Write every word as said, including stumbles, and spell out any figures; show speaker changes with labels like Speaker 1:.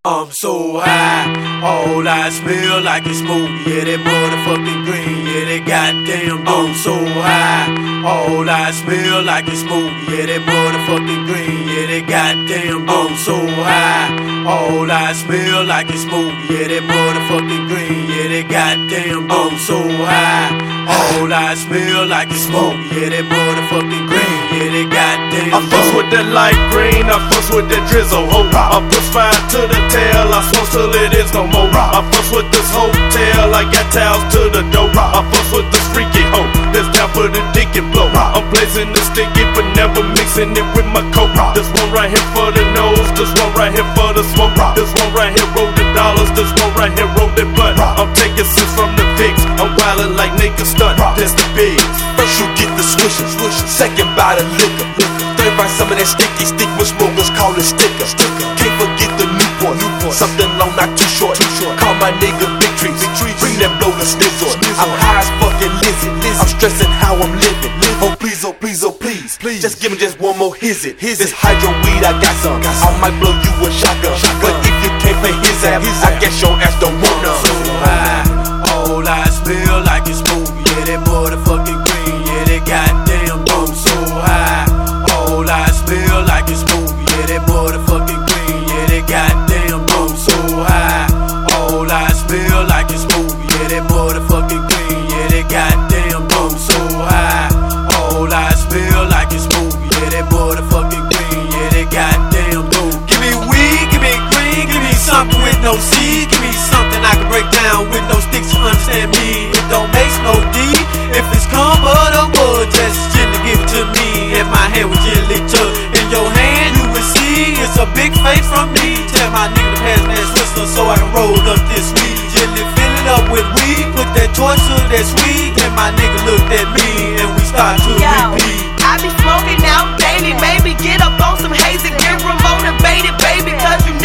Speaker 1: I'm so high, all I smell like it's smoke. Yeah, that motherfucking green, yeah, that goddamn dope. I'm so high, all I smell like it's smoke. Yeah, that motherfucking green, yeah, that goddamn dope. I'm so high, all I smell like it's smoke. Yeah, that motherfucking green, yeah, that goddamn dope. I'm so high, all I smell like it's smoke. Yeah, that motherfucking green, yeah, that goddamn dope.
Speaker 2: I fuss with that light green, I fuss with that drizzle. Oh, I push fire to the tail, I smoke till it is no more. I fuss with this hotel, I got towels to the door. I fuss with this freaky hoe, that's down for the dick and blow. I'm blazing the sticky, but never mixing it with my coke. This one right here for the nose, this one right here for the smoke. This one right here roll the dollars, this one right here roll the butt. I'm taking sips from the Vicks, I'm wildin' like niggas stunt. That's the bigs.
Speaker 3: First you get the swisher, second by the liquor, third by some of that sticky stick with smokers call it sticker. Can't forget the Newport, something long not too short. Call my nigga Big Trees, bring that blow to snizzle. I'm high as fucking Lizzie, I'm stressing how I'm living. Oh please, oh please, oh please, just give me just one more hizzy. This hydro weed I got some, I might blow you a shotgun. But if you can't pay his ass, I guess your ass don't want none.
Speaker 1: So high, all I smell like it's smoke. Yeah, that motherfucking green, yeah, that goddamn dope. So high, all I smell like it's smoke. Yeah, that motherfucking green, yeah, that goddamn dope. So high, all I smell like it's smoke. Yeah, that motherfucking green, yeah, that goddamn dope. So high, all I smell like it's smoke. Yeah, that motherfucking green, yeah, that goddamn dope. Give me weed, give me green, give me something with no seed. Give me something I can break down with no sticks to understand me. It don't make no D. If it's cum or the wood, just gently give it to me. In my hand with gently tuck. In your hand you will see it's a big face from me. Tell my nigga to pass that twister so I can roll up this weed. Gently fill it up with weed, put that torch to that sweet. Then my nigga looked at me and we start to
Speaker 4: Yo,
Speaker 1: repeat.
Speaker 4: I be smoking out daily, maybe get up on some hazy, get remote and baby, baby, cause you